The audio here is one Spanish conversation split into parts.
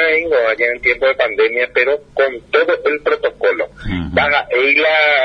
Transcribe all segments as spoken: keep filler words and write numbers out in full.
vengo allá en el tiempo de pandemia, pero con todo el protocolo. Uh-huh. Baja Eila,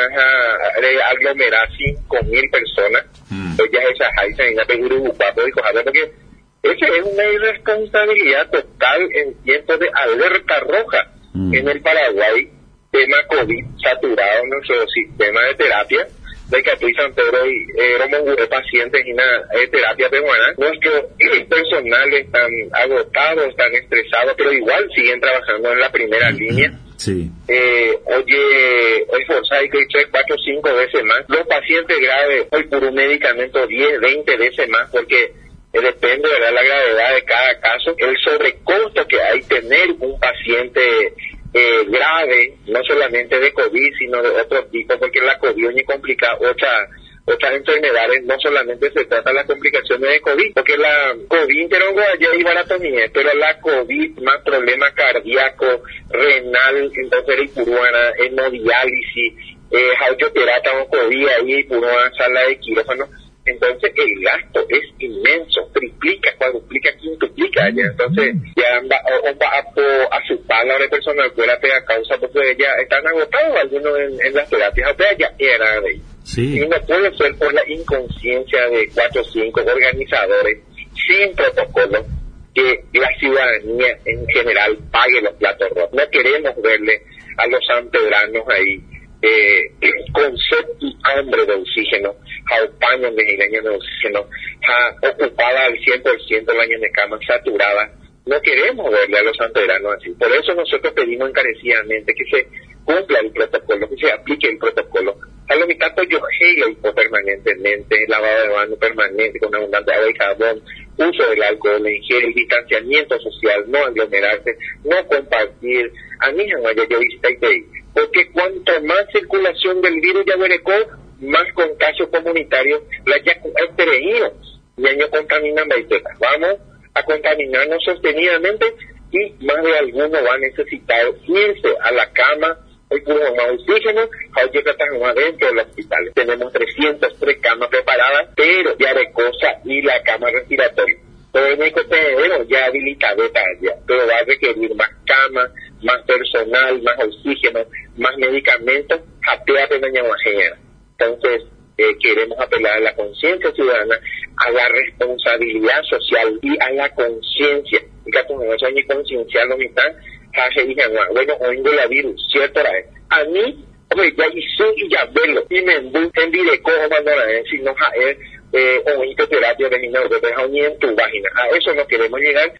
aglomerar cinco mil personas, uh-huh. Pues ya esa Jaisa en la Peguru, porque esa es una irresponsabilidad total en tiempos de alerta roja. Uh-huh. En el Paraguay, tema COVID, saturado nuestro sistema de terapia, de que aquí San Pedro y eh, pacientes en una eh, terapia peruana, nuestro personal están agotados, están estresados, pero igual siguen trabajando en la primera línea. Sí. Eh, oye, esforzar y tres, cuatro, cinco veces más. Los pacientes graves, hoy por un medicamento diez, veinte veces más, porque eh, depende de la gravedad de cada caso. El sobrecosto que hay tener un paciente Eh, grave, no solamente de COVID, sino de otro tipo, porque la COVID ni complica otras otras enfermedades, no solamente se trata de las complicaciones de COVID, porque la COVID ya y baratomía, pero la COVID más problema cardíaco, renal, entonces y puruana, hemodiálisis, eh, radioterapia o COVID ahí, puruana, sala de quirófano. Entonces el gasto es inmenso, triplica, cuadruplica, quintuplica allá. Entonces ya va, o, va a, a su palabra de personal fuera a causa porque ya están agotados algunos en, en las terapias, o sea, ya era de ahí. Sí. Y no puede ser por la inconsciencia de cuatro o cinco organizadores sin protocolo que la ciudadanía en general pague los platos rotos. No queremos verle a los sanpedranos ahí Eh, con sed y hambre de oxígeno, a paños de de oxígeno, a ocupada al cien por ciento el año de cama, saturada. No queremos verle a los sanpedranos así. Por eso nosotros pedimos encarecidamente que se cumpla el protocolo, que se aplique el protocolo. A lo mitad yo gelo permanentemente, lavado de manos permanente con abundante agua y jabón, uso del alcohol en gel, distanciamiento social, no aglomerarse, no compartir. A mí no vaya yo visita y porque cuanto más circulación del virus ya verecó, más contagio comunitario la ya extraído y año contaminan baitetas. Vamos a contaminarnos sostenidamente y más de alguno va a necesitar irse a la cama, hoy puro más oxígeno, hoy estamos adentro del hospital. Tenemos trescientas tres camas preparadas, pero ya de cosa y la cama respiratoria. Todo el médico tenedero ya habilitado ya, pero va a requerir más camas, más personal, más oxígeno, más medicamentos, japea de doña Guajera. Entonces, eh, queremos apelar a la conciencia ciudadana, a la responsabilidad social y a la conciencia. Y que como no soy conciencia, lo mitad, hace y bueno, oigo la virus, ¿cierto? A mí, hombre, ya hice y ya verlo, y me en directo, o mandar si no, eh, o terapia de mi nombre, pero ni en tu página. A eso no queremos llegar.